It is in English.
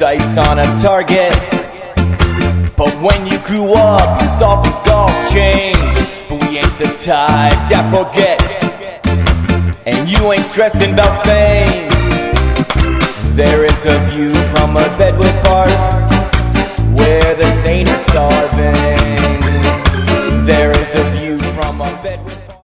sights on a target. But when you grew up, you saw things all change. But we ain't the type that forget, and you ain't stressing about fame. There is a view from a bed with bars, where the saint is starving.